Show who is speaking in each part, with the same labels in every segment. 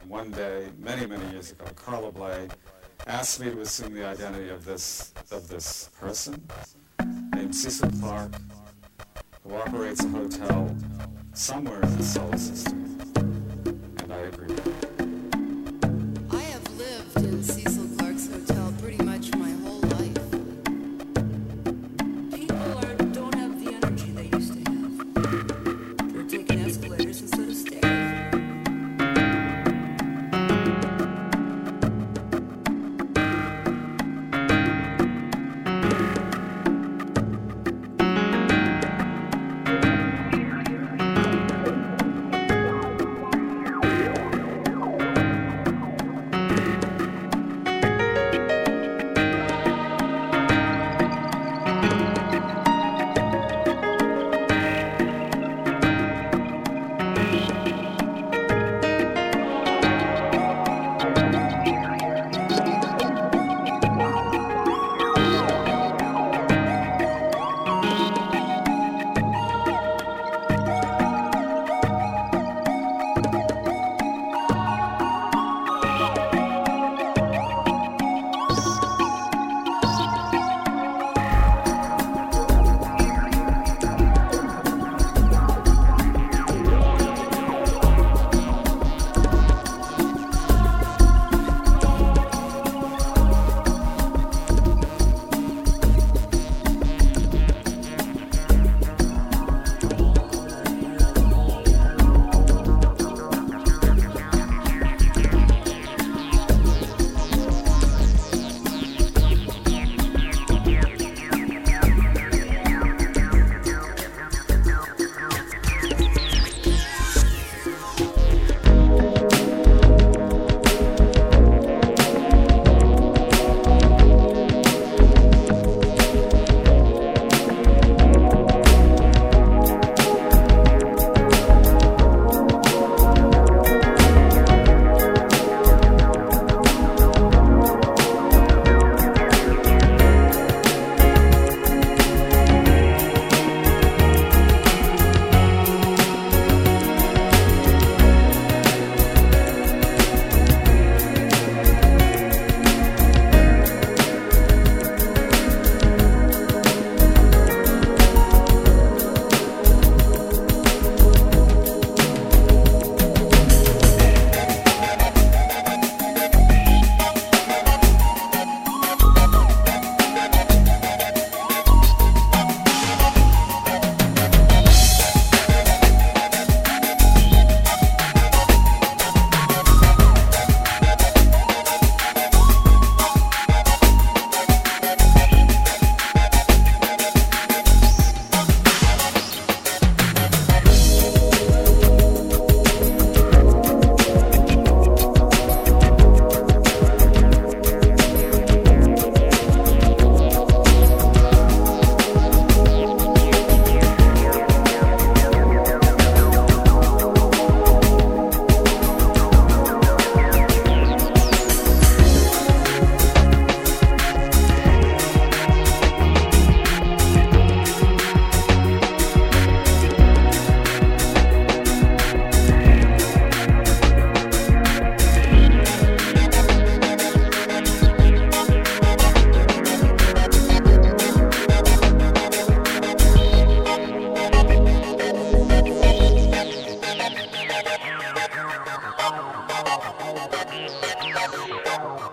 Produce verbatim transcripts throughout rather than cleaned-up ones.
Speaker 1: one day, many, many years ago, Carla Bley asked me to assume the identity of this of this person named Cecil Clark, who operates a hotel somewhere in the solar system, and I agreed.
Speaker 2: I have lived in Cecil Clark's hotel pretty much my whole life. People are, don't have the energy they used to have. They're taking escalators instead of stairs.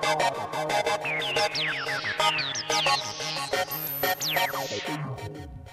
Speaker 3: Thank you.